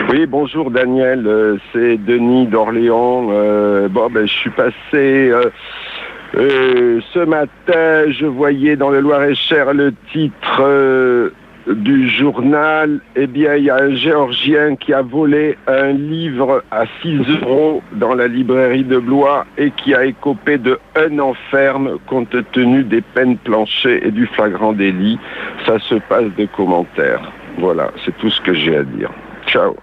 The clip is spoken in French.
Oui, bonjour Daniel, c'est Denis d'Orléans. Je suis passé ce matin, je voyais dans le Loir-et-Cher le titre du journal. Eh bien, il y a un Géorgien qui a volé un livre à 6 € dans la librairie de Blois et qui a écopé de 1 an ferme compte tenu des peines planchées et du flagrant délit. Ça se passe de commentaires. Voilà, c'est tout ce que j'ai à dire. Ciao.